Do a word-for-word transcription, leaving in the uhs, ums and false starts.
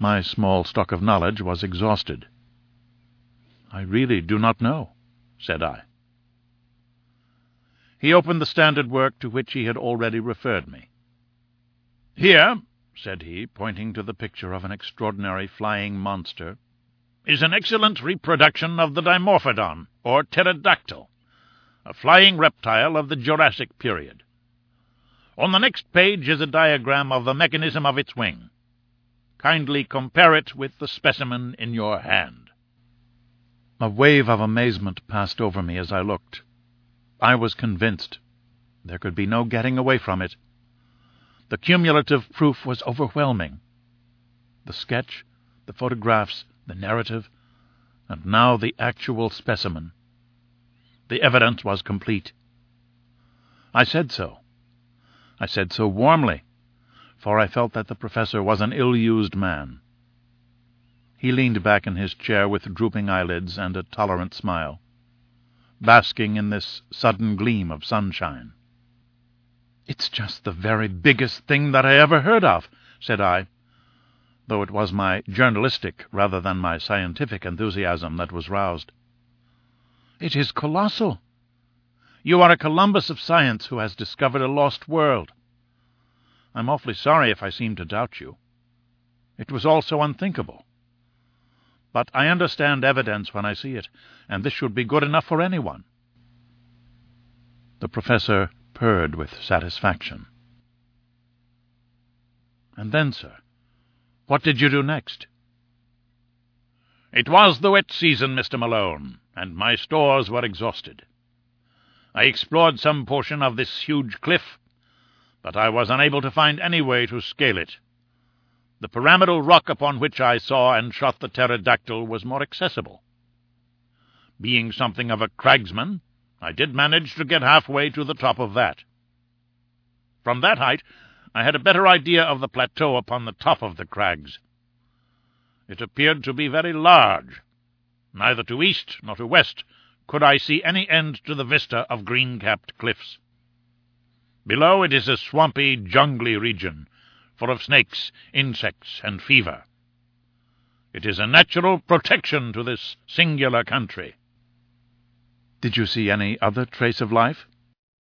My small stock of knowledge was exhausted. "I really do not know," said I. He opened the standard work to which he had already referred me. "Here," said he, pointing to the picture of an extraordinary flying monster, "is an excellent reproduction of the Dimorphodon, or pterodactyl, a flying reptile of the Jurassic period. On the next page is a diagram of the mechanism of its wing. Kindly compare it with the specimen in your hand." A wave of amazement passed over me as I looked. I was convinced. There could be no getting away from it. The cumulative proof was overwhelming. The sketch, the photographs, the narrative, and now the actual specimen. The evidence was complete. I said so. I said so warmly, for I felt that the professor was an ill-used man. He leaned back in his chair with drooping eyelids and a tolerant smile, basking in this sudden gleam of sunshine. "It's just the very biggest thing that I ever heard of," said I, though it was my journalistic rather than my scientific enthusiasm that was roused. "It is colossal. You are a Columbus of science who has discovered a lost world. I'm awfully sorry if I seem to doubt you. It was all so unthinkable. But I understand evidence when I see it, and this should be good enough for anyone." The professor purred with satisfaction. "And then, sir, what did you do next?" "It was the wet season, Mister Malone, and my stores were exhausted. I explored some portion of this huge cliff, but I was unable to find any way to scale it. The pyramidal rock upon which I saw and shot the pterodactyl was more accessible. Being something of a cragsman, I did manage to get halfway to the top of that. From that height, I had a better idea of the plateau upon the top of the crags. It appeared to be very large. Neither to east nor to west could I see any end to the vista of green-capped cliffs. Below it is a swampy, jungly region, full of snakes, insects, and fever. It is a natural protection to this singular country." "Did you see any other trace of life?"